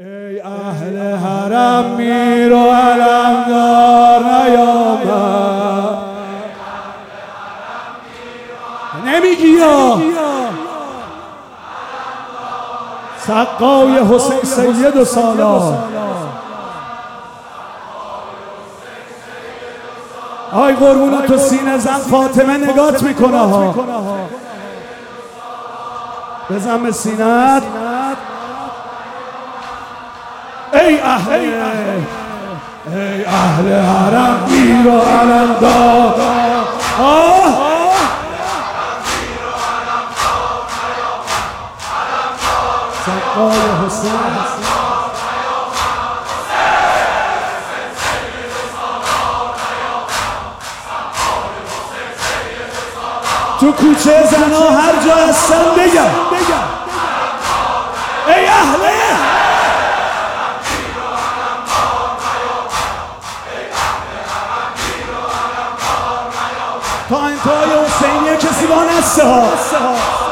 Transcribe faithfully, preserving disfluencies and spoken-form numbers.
ای اهل حرم میر و علمدار نیامد. نمیگی یا سقای حسین سید و سالار. آی قربون تو سینه زن فاطمه نگات میکنه ها. بزن به سینت. ای اهل ای اهل حرم میر و علمدار. سقای حسین تو کوچه زنا هر جا هستن بگم ای اهل تا انتهای حسینیه کسی با نسته ها